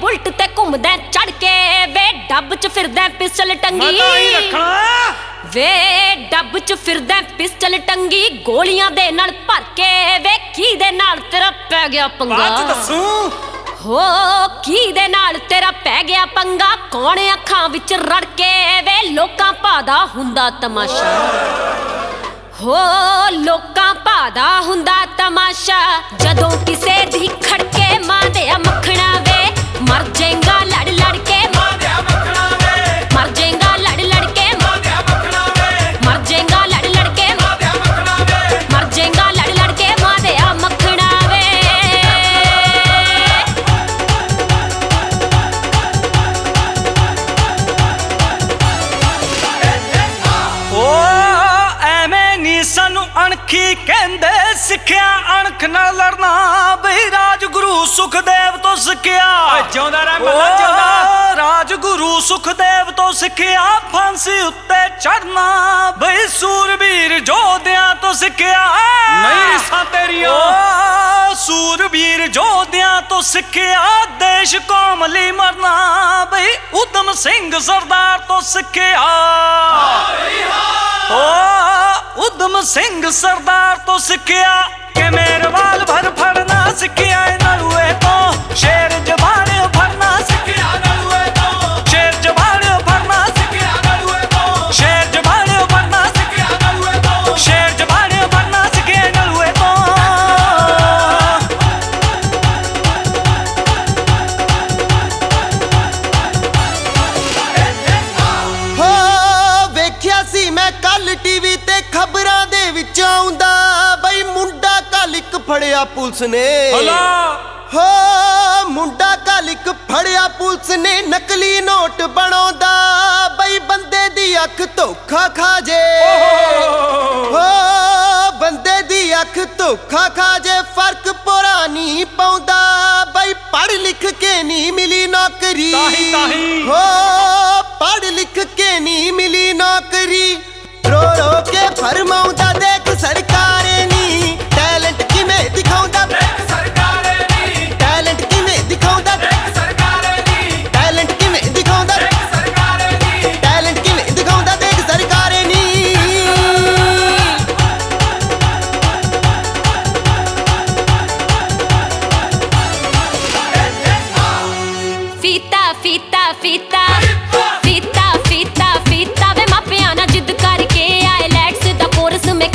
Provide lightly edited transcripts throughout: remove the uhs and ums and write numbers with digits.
bullet ते घुमदा चढ़ के वे डब च फिरदा पिस्टल टंगी वे डब च फिरदा पिस्टल टंगी गोलियां दे नाल भर के वे की दे नाल तेरा पै गया पंगा हो की दे नाल तेरा पै गया पंगा कौन अखां विच रड़ के वे लोकां भादा हुंदा तमाशा हो लोकां भादा हुंदा तमाशा जदों किसे दी खड़के मां दे मखना वे मर जाएगा लड़ लड़ के मां दे मखना वे मर जाएगा लड़ लड़ के मां दे मखना वे मर जाएगा लड़ लड़ के मां दे मखना वे मर जाएगा लड़ लड़ के मां दे मखना वे सानू अणखी कहंदे सिक्ख्या अणख नाल लड़ना बई राजगुरु सुखदेव तो सिक्ख्या जिंदा रह मल्ला जिंदा राजगुरु सुखदेव तो सिक्ख्या फांसी उत्ते चढ़ना बई सूरबीर जोधियां तो सिक्ख्या नहीं रिसां तेरियां सूरबीर जोधियां तो सिक्ख्या देश कौम लई मरना बई उधम सिंह सरदार तो सिक्ख्या उधम सिंह सरदार तो सिक्ख्या के मेरवाल भर फड़ना सिक्ख्या नलुए तो शेर जबान फड़ना सिक्ख्या नलुए तो शेर जबान फड़ना सिक्ख्या नलुए तो शेर जबान फड़ना सिक्ख्या नलुए तो शेर जबान फड़ना सिक्ख्या नलुए तो हो वेख्या सी मैं कल टीवी ते खबरां दे विच आउंदा बई मुंडा कल इक फड़िया पुलिस ने हो मुंडा कल इक फड़िया पुलिस ने नकली नोट बनाउंदा बई बंदे दी अख धोखा खा जे हो बंदे दी अख धोखा खा जे फर्क पुरा नहीं पाउंदा बई पढ़ लिख के नहीं मिली नौकरी हो पढ़ लिख के नहीं मिली नौकरी रो रो के फरमाउंदा देख सरकारे नी टैलेंट किवें दिखाउंदा देख सरकारे नी टैलेंट किवें दिखाउंदा देख सरकारे नी टैलेंट किवें दिखाउंदा देख सरकारे नी टैलेंट किवें दिखाउंदा देख सरकारे नी फीता फीता फीता फीता फीता फीता वे मापियां ना जिद करके आइलैट्स दा कोर्स में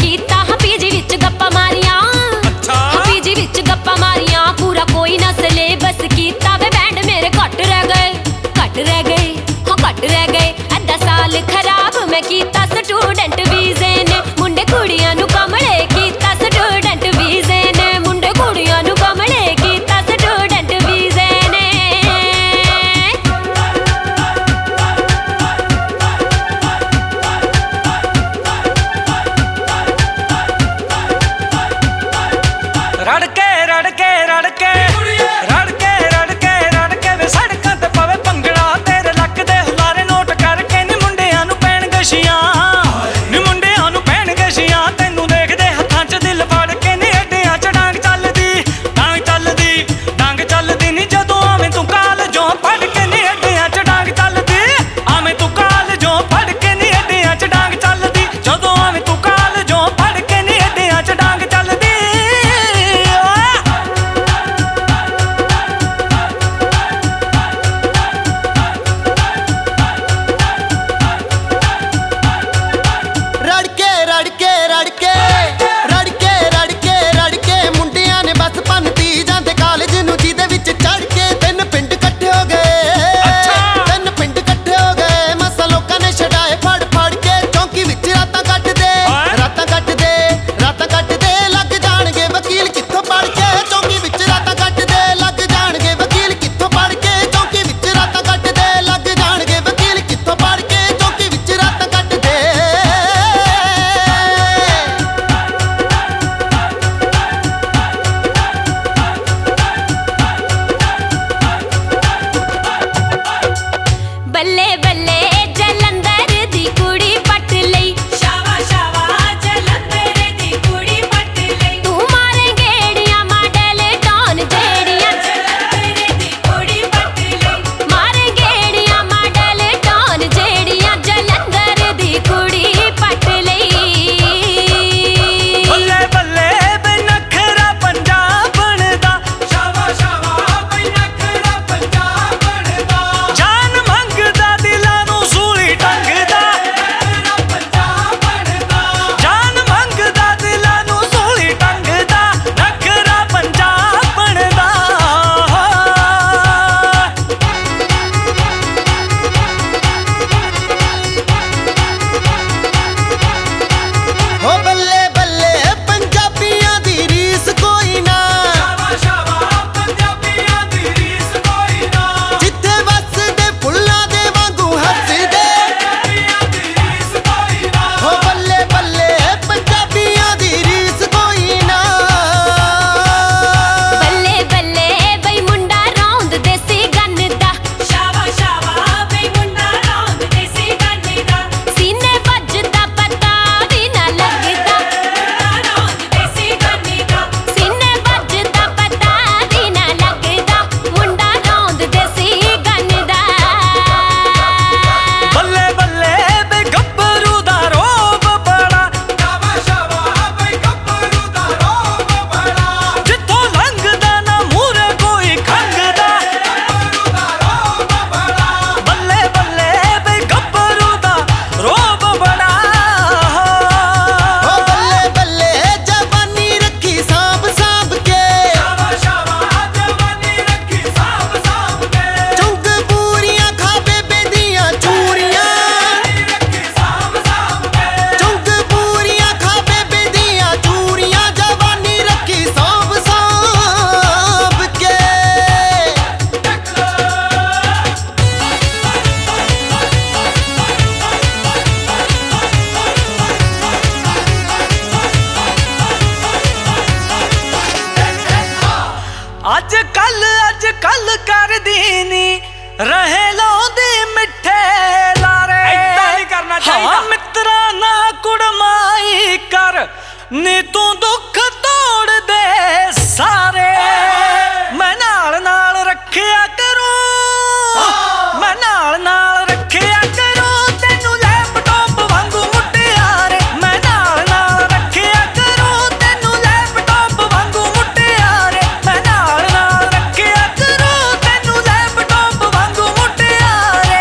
ਨੀ ਤੂੰ ਦੁੱਖ ਤੋੜ ਦੇ ਸਾਰੇ ਮੈਂ ਨਾਲ ਨਾਲ ਰੱਖਿਆ ਕਰੂੰ ਮੈਂ ਨਾਲ ਨਾਲ ਰੱਖਿਆ ਕਰੂੰ ਤੈਨੂੰ ਲੈਪਟਾਪ ਵਾਂਗੂ ਮੁਟਿਆਰੇ ਮੈਂ ਨਾਲ ਨਾਲ ਰੱਖਿਆ ਕਰੂੰ ਤੈਨੂੰ ਲੈਪਟਾਪ ਵਾਂਗੂ ਮੁਟਿਆਰੇ ਮੈਂ ਨਾਲ ਨਾਲ ਰੱਖਿਆ ਕਰੂੰ ਤੈਨੂੰ ਲੈਪਟਾਪ ਵਾਂਗੂ ਮੁਟਿਆਰੇ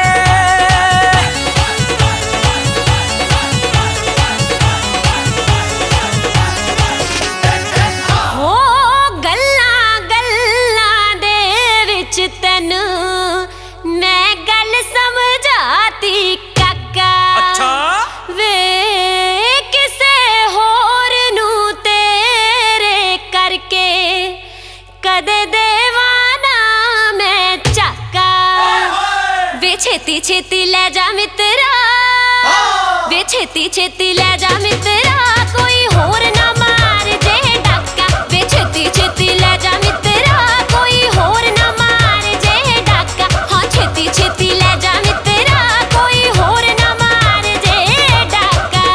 ਹੋ ਗੱਲਾਂ ਗੱਲਾਂ ਦੇ ਵਿੱਚ ਤੈਨੂੰ ਮੈਂ ਗੱਲ ਸਮਝਾਤੀ ਕਾਕਾ ਅੱਛਾ ਵੇ ਕਿਸੇ ਹੋਰ ਨੂੰ ਤੇਰੇ ਕਰਕੇ ਕਦੇ ਦੇਵਾਂ ਨਾ ਮੈਂ ਝਾਕਾ ਵੇ ਛੇਤੀ ਛੇਤੀ ਲੈ ਜਾ ਮਿੱਤਰਾ ਵੇ ਛੇਤੀ ਛੇਤੀ ਲੈ ਜਾ ਮਿੱਤਰਾ ਕੋਈ ਹੋਰ ਨਾ ਮਾਰ ਜੇ ਡਾਕਾ ਵੇ ਛੇਤੀ ਛੇਤੀ ਲੈ ਜਾ ਮਿੱਤਰਾ ਕੋਈ ਹੋਰ ਨਾ ਮਾਰ ਜੇ ਡਾਕਾ ਹਾਂ ਛੇਤੀ ਛੇਤੀ ਲੈ ਜਾ ਮਿੱਤਰਾ ਕੋਈ ਹੋਰ ਨਾ ਮਾਰ ਜੇ ਡਾਕਾ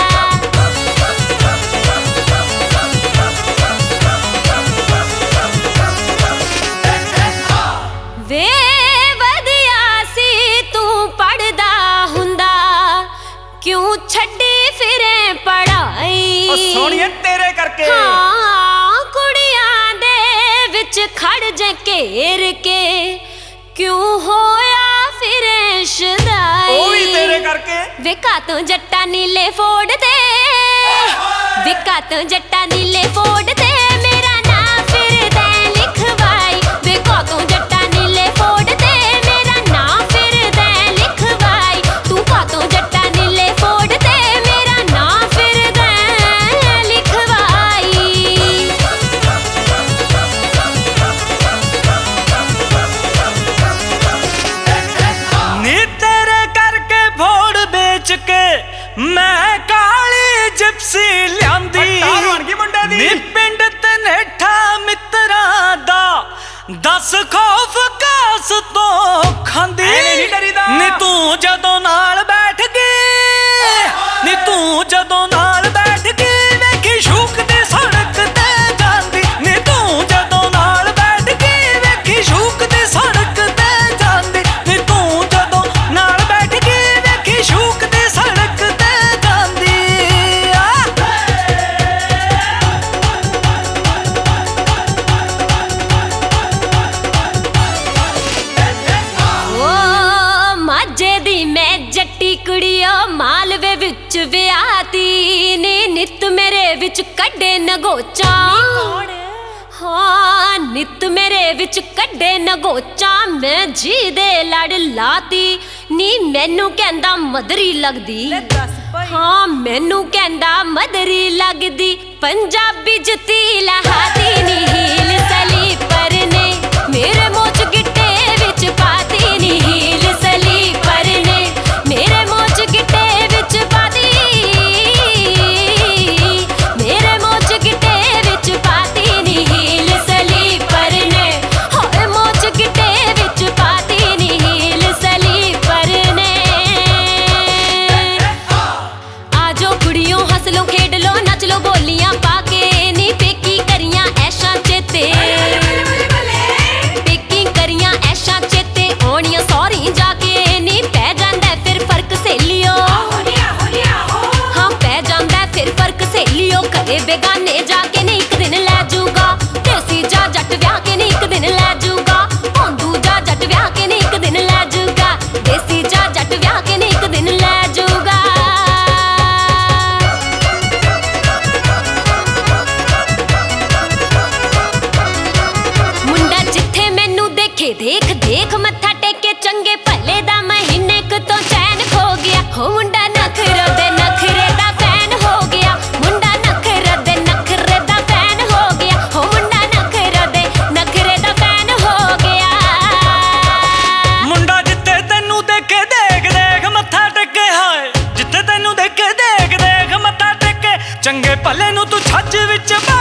ਵੇ ਵਧੀਆ ਸੀ ਤੂੰ ਪੜਦਾ ਹੁੰਦਾ ਕਿਉਂ ਛੱਡੀ ਫਿਰੇ ਪੜਾਈ ਉਹ ਸੋਹਣੀਏ ਤੇਰੇ ਕਰਕੇ ਹਾਂ ਕੁੜੀਆਂ ਦੇ ਵਿੱਚ ਖੜ ਜੇ ਘੇਰ ਕੇ ਕਿਉਂ ਹੋਇਆ ਫਿਰੇ ਸ਼ਦਾਈ ਉਹ ਵੀ ਤੇਰੇ ਕਰਕੇ ਵੇਖਾ ਤੂੰ ਜੱਟਾ ਨੀਲੇ ਫੋੜ ਤੇ ਵੇਖਾ ਤੂੰ ਜੱਟਾ ਨੀਲੇ ਫੋੜ ਤੇ ਮੇਰਾ ਨਾਂ ਫਿਰਦਾ ਲਿਖਵਾਈ ਵੇਖਾ ਤੂੰ ਜੱਟਾ ਨੀਲੇ ਫੋੜ ਤੇ ਮੇਰਾ ਨਾਂ ਫਿਰਦਾ ਲਿਖਵਾਈ ਤੂੰ ਕਾ ਤੂੰ ਜੱਟਾ ਨੀਲੇ ਫੋੜ ਤੇ ਮੇਰਾ ਨਾਂ ਫਿਰਦਾ ਲਿਖਵਾਈ ਨੀ ਤੇਰੇ ਕਰਕੇ ਫੋੜ ਵੇਚ ਕੇ ਮੈਂ ਕਾਲੀ ਜਿਪਸੀ ਲਿਆਂਦੀ ਨੀ ਪਿੰਡ ਤੇ ਨੇਠਾ ਮਿੱਤਰਾਂ ਦਾ 10 ਖੌਫ ਕਾਸ ਤੋਂ ਖਾਂਦੀ ਨੀ ਤੂੰ ਜਦੋਂ ਨਾਲ ਬੈਠ ਗਈ ਨੀ ਤੂੰ ਜਦੋਂ ਨਾਲ ਬੈਠ ਗਈ ਵੇਖੀ ਸ਼ੂਕ ਦੀ ਸੜਕ ਤੇ ਜਾਂਦੀ ਨੀ ਤੂੰ ਜਦੋਂ ਨਾਲ ਬੈਠ ਗਈ ਵੇਖੀ ਸ਼ੂਕ ਦੀ ਸੜਕ ਤੇ ਜਾਂਦੀ ਨੀ ਤੂੰ ਜਦੋਂ ਨਾਲ ਬੈਠ ਗਈ ਵੇਖੀ ਸ਼ੂਕ ਦੀ ਸੜਕ ਤੇ ਜਾਂਦੀ ਓ ਮਾਝੇ ਦੀ ਮੈਂ ਜੱਟੀ ਕੁੜੀਓ ਮਾਲਵੇ ਵਿੱਚ ਵਿਆਹਤੀ ਨੀ ਨਿੱਤ ਮੇਰੇ ਵਿੱਚ ਕੱਢੇ ਨਗੋਚਾਂ ਹਾਂ ਨਿੱਤ ਮੇਰੇ ਵਿੱਚ ਕੱਢੇ ਨਗੋਚਾਂ ਮੈਂ ਜੀ ਦੇ ਲੜ ਲਾਤੀ ਨੀ ਮੈਨੂੰ ਕਹਿੰਦਾ ਮਦਰੀ ਲੱਗਦੀ ਹਾਂ ਮੈਨੂੰ ਕਹਿੰਦਾ ਮਦਰੀ ਲੱਗਦੀ ਪੰਜਾਬੀ ਜੁੱਤੀ ਲਹਾਤੀ ਨੀ ਹੀਲ ਸਲੀਪਰ ਨੇ ਮੇਰੇ ਮੋਚ ਗਿੱਟੇ ਵਿੱਚ ਪਾਤੀ ਨੀ ਹੀਲ ਸਲੀਪਰ ਨੇ ਮੇਰੇ ਮੋਚ ਗਿੱਟੇ ਵਿੱਚ ਪਾਤੀ ਮੇਰੇ ਮੋਚ ਗਿੱਟੇ ਵਿੱਚ ਪਾਤੀ ਨੀ ਹੀਲ ਸਲੀਪਰ ਨੇ ਹੋਏ ਮੋਚ ਗਿੱਟੇ ਵਿੱਚ ਪਾਤੀ ਨੀ ਹੀਲ ਸਲੀਪਰ ਨੇ ਆਜੋ ਕੁੜੀਓ ਹੱਸ ਲੋ ਖੇਡ ਲੋ ਨੱਚ ਲੋ ਬੋਲੀਆਂ ਪਾ ਕੇ ਨੀ ਪੇਕੀ ਕਰੀਆਂ ਐਸ਼ਾਂ ਚੇਤੇ ਪੇਕੀ ਕਰੀਆਂ ਐਸ਼ਾਂ ਚੇਤੇ ਆਉਣੀਆਂ ਸੌਰੀ ਜਾ ਕੇ ਨੀ ਪੈ ਜਾਂਦਾ ਫਿਰ ਫਰਕ ਸਹੇਲੀਓ ਹਾਂ ਪੈ ਜਾਂਦਾ ਫਿਰ ਫਰਕ ਸਹੇਲੀਓ ਘਰੇ ਬੇਗਾਨੇ ਜਾ ਕੇ ਨੀ ਇੱਕ ਦਿਨ ਲੈ ਜੂਗਾ ਦੇਸੀ ਜਾ ਜੱਟ ਵਿਆਹ ਕੇ ਨੀ ਇੱਕ ਦਿਨ ਲੈ ਜੂਗਾ ਭੌਂਦੂ ਜਾ ਜੱਟ ਵਿਆਹ ਕੇ ਨੀ ਇੱਕ ਦਿਨ ਲੈ ਜੂਗਾ ਦੇਸੀ ਜਾ ਜੱਟ ਵਿਆਹ ਕੇ ਨੀ ਇੱਕ ਦਿਨ ਲੈ ਜੂਗਾ ਮੁੰਡਾ ਜਿੱਥੇ ਮੈਨੂੰ ਦੇਖੇ ਦੇਖ ਦੇਖ ਮੱਥਾ ਟੇਕੇ ਚੰਗੇ ਭਲੇ ਦਾ ਮਹੀਨੇ ਕੁ ਤੋਂ ਚੈਨ ਖੋ ਗਿਆ ਹੋ ਮੁੰਡਾ ਨਖਰੇ ਦੇ ਨਖਰੇ ਦਾ ਫੈਨ ਹੋ ਗਿਆ ਮੁੰਡਾ ਨਖਰੇ ਦੇ ਨਖਰੇ ਦਾ ਫੈਨ ਹੋ ਗਿਆ ਹੋ ਮੁੰਡਾ ਨਖਰੇ ਦੇ ਨਖਰੇ ਦਾ ਫੈਨ ਹੋ ਗਿਆ ਮੁੰਡਾ ਜਿੱਥੇ ਤੈਨੂੰ ਦੇਖੇ ਦੇਖ ਦੇਖ ਮੱਥਾ ਟੇਕੇ ਹਾਏ ਜਿੱਥੇ ਤੈਨੂੰ ਦੇਖੇ ਦੇਖ ਦੇਖ ਮੱਥਾ ਟੇਕੇ ਚੰਗੇ ਭਲੇ ਨੂੰ ਤੂੰ ਛੱਜ ਵਿੱਚ